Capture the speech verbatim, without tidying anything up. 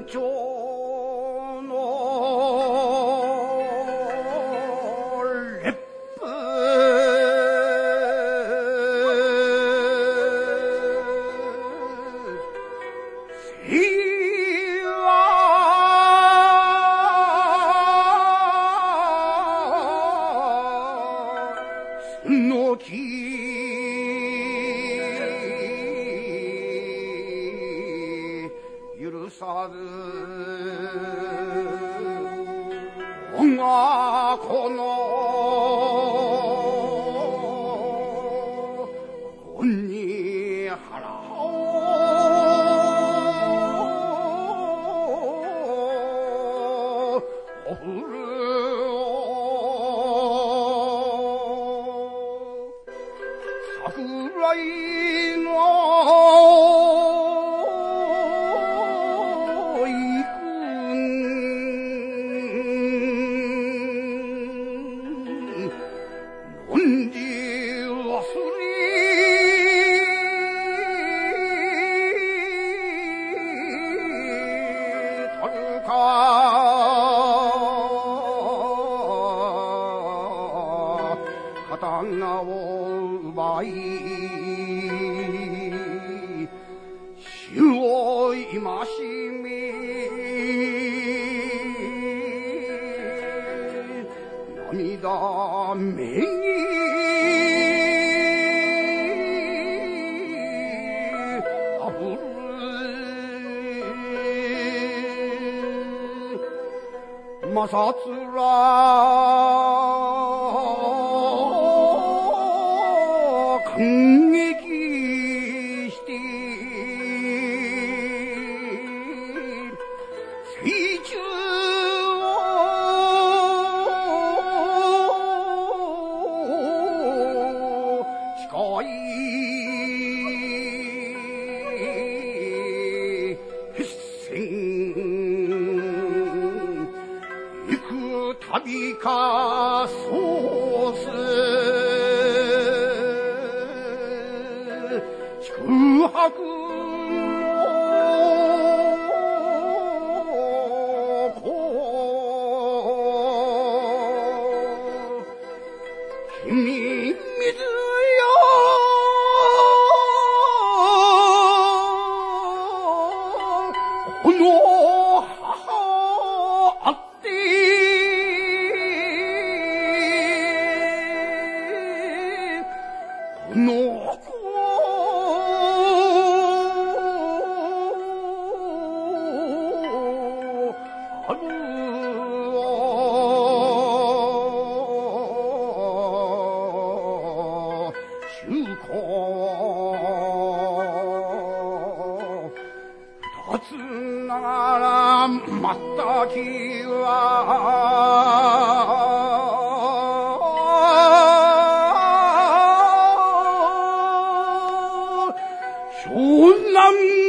朝の烈風せはすのき許さず我が子の恩に払おうおふるを桜井の刀を奪い死を戒め涙目にあふる摩擦ら感激して水中を誓い必戦行く旅かそうす宿泊の子君水よこの母あってこの子ある中高二つながらまったきは湘南